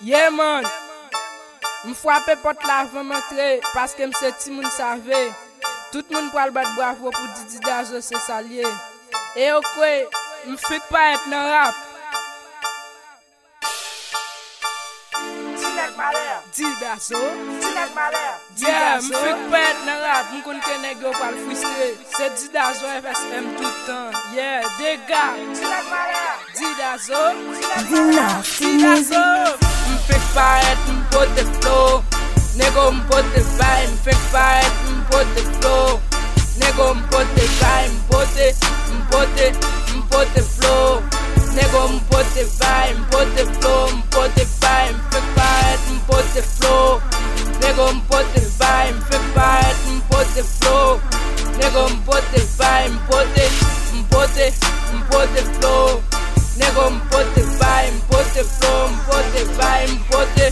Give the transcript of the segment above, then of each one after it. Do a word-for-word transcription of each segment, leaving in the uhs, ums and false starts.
Yeah man, m'frappe porte la avant m'entrer parce que m'se ti moun savait. Tout moun pral battre bravo pour Didi Dazo c'est salier. Et ok, m'fik pas être dans rap. Didi Dazo, yeah, m'fik pas être dans rap, m'konn que nèg yo pral frustré. C'est Didi Dazo F S M tout le temps. Yeah, des gars. Didi Dazo, Didi Dazo. M'fik pas être m'pote flow. Nego m'pote vibe, m'fik pas être m'pote flow. Nego m'pote vibe, m'pote, m'pote, m'pote flow. Nego m'pote vibe, m'pote flow, m'pote vibe, m'fik pas être m'pote flow. Nego m'pote vibe, m'fik pas être m'pote flow. Nego m'pote vibe, m'pote, m'pote, m'pote flow. Nego m'pote vibe, m'pote flow, m'pote vibe, m'pote.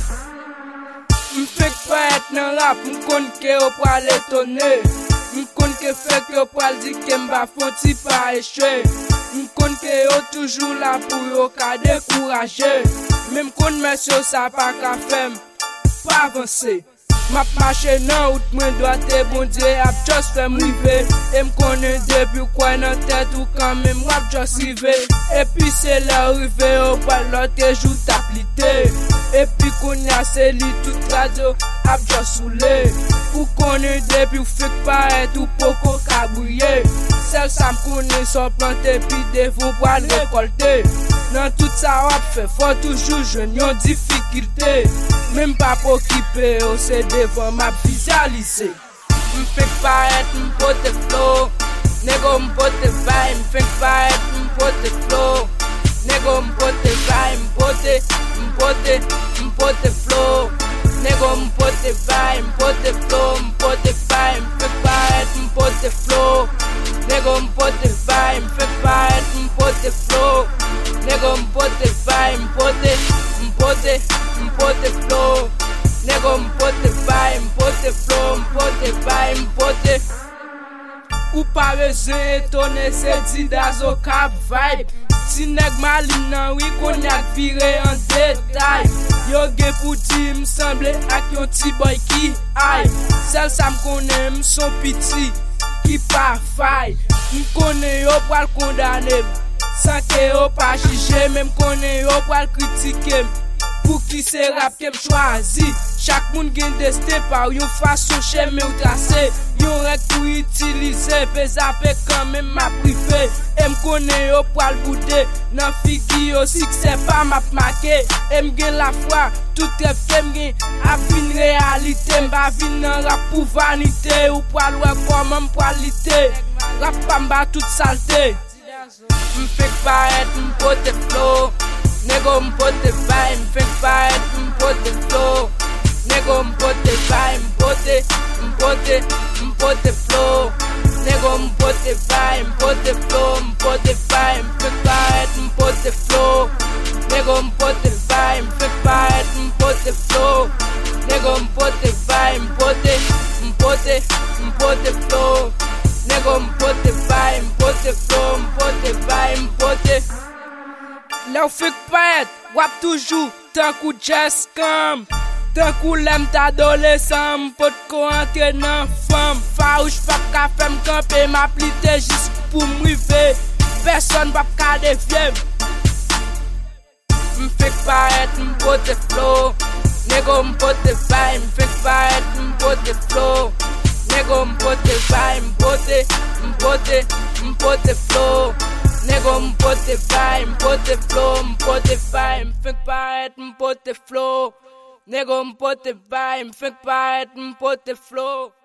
M'fik pas être nan rap, m'konn ke yo pral étonner. M'konn ke fait yo pral di ke m'ba fonti pa échouer. M'konn ke yo toujours là pour yo ka décourager. Même konn monsieur ça pas ka fem, pas avancer. M'a marché nan out mwen doite bon Dieu ap just fait m'rive. Et m'konne depuis quoi nan tête ou quand même rap just rive. Et puis c'est là rive au pral l'autre jour t'aplité. Et puis qu'on a c'est li tout radio ap just soulé. Ou connaît depuis ou fait paraître ou poko kabouye. Celle ça m'konne sont planté puis devant pour récolter. Dans tout ça rap fait faut toujours jeune yon difficulté. Même pas pour kipper au c'est devant m'a visualiser. M'fik paraître m'pote flow. Nego m'pote vibe, m'fik paraître m'pote flow. Nego m'pote vibe, m'pote, m'pote, m'pote flow. Nego m'pote vibe, m'pote flow, m'pote vibe, m'fik paraître m'pote flow. Nego m'pote vibe, m'fik paraître m'pote flow. Nego m'pote vibe, m'pote, m'pote, m'pote flow. Nego m'pote vibe, m'pote flow, m'pote vibe, m'pote. Ou pa besoin étonner c'est Didi Dazo cap vibe. Si nèg malin nan oui konyak viré en détail. Yo gen pou di m'semble ak yon ti boy ki aille. Celle ça m'konne m'son piti qui pa faille. M'konne yo pral condamner sans que yo pa juger. Même konne yo pral critiquer. Pour qui c'est rap qu'em choisi. Chaque moun gen destin par yon façon chemin ou tracé. Yon règle pour utiliser. Pézapé quand même ma privé. Et m'konne yo pral bouder. Nan figi yo si que c'est pas m'a marqué. Et m'gen la foi. Tout rêve qu'em gen a vin réalité. M'ba vin nan rap pour vanité. Ou pral wè comment m'pral lité. Rap pa m'ba toute saleté. M'fik paraître m'pote flow. Nego m'pote vibe, m'fik paraître m'pote flow. Nego m'pote vibe, m'pote, m'pote, m'pote flow. Nego m'pote vibe, m'pote flow, m'pote vibe, m'fik paraître m'pote flow. Nego m'pote vibe, m'fik paraître m'pote flow. Nego m'pote vibe, m'pote, m'pote, m'pote flow. Nego m'pote vibe, m'pote flow, m'pote vibe, m'pote. Là ou fik pas être, wap toujours, tant kou just come. Tant kou lem t'adolescent, m'pot ko entre nan femme. Faouche pap ka fem camper, m'aplite juste pour m'river. Personne pap ka défier. M'fik pas être, m'pote flow. Nego m'pote vibe, m'fik pas être, m'pote flow. Nego m'pote vibe, m'pote, m'pote, m'pote flow. Nego m'pote vibe, m'pote flow, m'pote vibe, m'fik paraître m'pote flow. Nego m'pote vibe, m'fik paraître m'pote flow.